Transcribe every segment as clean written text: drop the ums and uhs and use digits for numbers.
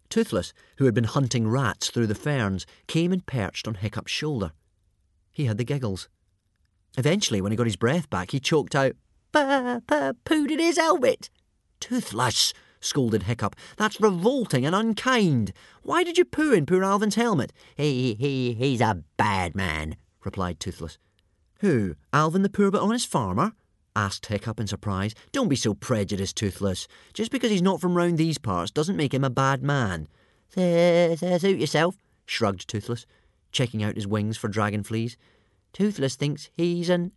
Toothless, who had been hunting rats through the ferns, came and perched on Hiccup's shoulder. He had the giggles. Eventually, when he got his breath back, he choked out, "Pooed in his helmet." "Toothless," scolded Hiccup, "that's revolting and unkind. Why did you poo in poor Alvin's helmet?" He's a bad man," replied Toothless. "Who, Alvin the poor but honest farmer?" asked Hiccup in surprise. "Don't be so prejudiced, Toothless. Just because he's not from round these parts doesn't make him a bad man." Suit yourself," shrugged Toothless, checking out his wings for dragon fleas. "Toothless thinks he's an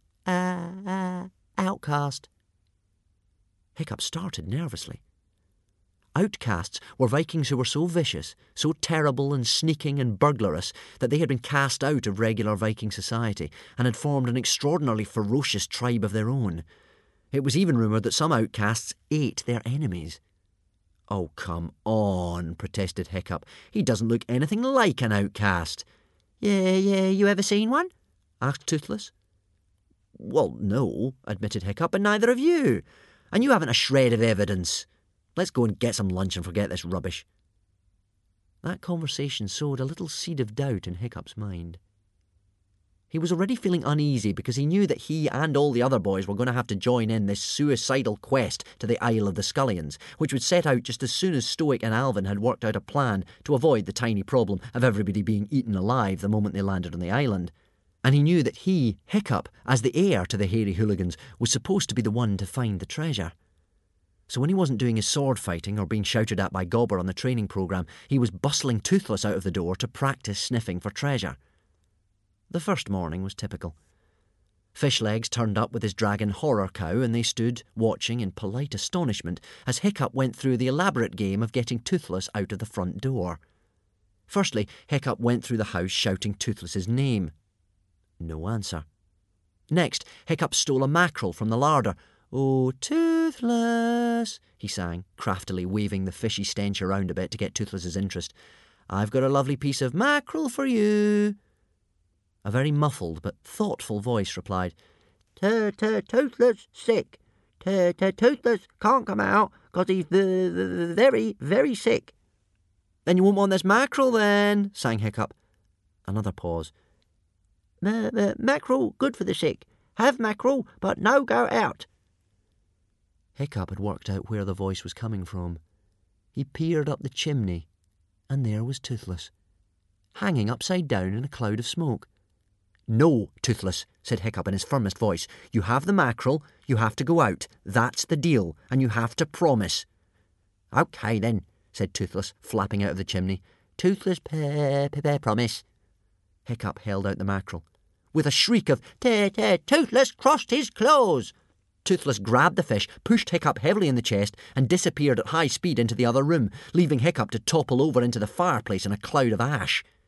outcast." Hiccup started nervously. Outcasts were Vikings who were so vicious, so terrible and sneaking and burglarious that they had been cast out of regular Viking society and had formed an extraordinarily ferocious tribe of their own. It was even rumoured that some outcasts ate their enemies. "Oh, come on," protested Hiccup. "He doesn't look anything like an outcast." Yeah, you ever seen one?" asked Toothless. "Well, no," admitted Hiccup, "and neither have you. And you haven't a shred of evidence. Let's go and get some lunch and forget this rubbish." That conversation sowed a little seed of doubt in Hiccup's mind. He was already feeling uneasy because he knew that he and all the other boys were going to have to join in this suicidal quest to the Isle of the Scullions, which would set out just as soon as Stoic and Alvin had worked out a plan to avoid the tiny problem of everybody being eaten alive the moment they landed on the island. And he knew that he, Hiccup, as the heir to the Hairy Hooligans, was supposed to be the one to find the treasure. So when he wasn't doing his sword fighting or being shouted at by Gobber on the training programme, he was bustling Toothless out of the door to practice sniffing for treasure. The first morning was typical. Fishlegs turned up with his dragon Horror Cow, and they stood watching in polite astonishment as Hiccup went through the elaborate game of getting Toothless out of the front door. Firstly, Hiccup went through the house shouting Toothless's name. No answer. Next, Hiccup stole a mackerel from the larder. "Oh, Toothless," he sang, craftily waving the fishy stench around a bit to get Toothless's interest. "I've got a lovely piece of mackerel for you." A very muffled but thoughtful voice replied, Toothless sick. Toothless can't come out 'cause he's very, very sick." "Then you won't want this mackerel then," sang Hiccup. Another pause. Mackerel good for the sick. Have mackerel, but no go out." Hiccup had worked out where the voice was coming from. He peered up the chimney, and there was Toothless, hanging upside down in a cloud of smoke. "No, Toothless," said Hiccup in his firmest voice. "You have the mackerel, you have to go out. That's the deal, and you have to promise." "OK, then," said Toothless, flapping out of the chimney. "Toothless promise." Hiccup held out the mackerel. With a shriek of Toothless crossed his claws, Toothless grabbed the fish, pushed Hiccup heavily in the chest, and disappeared at high speed into the other room, leaving Hiccup to topple over into the fireplace in a cloud of ash.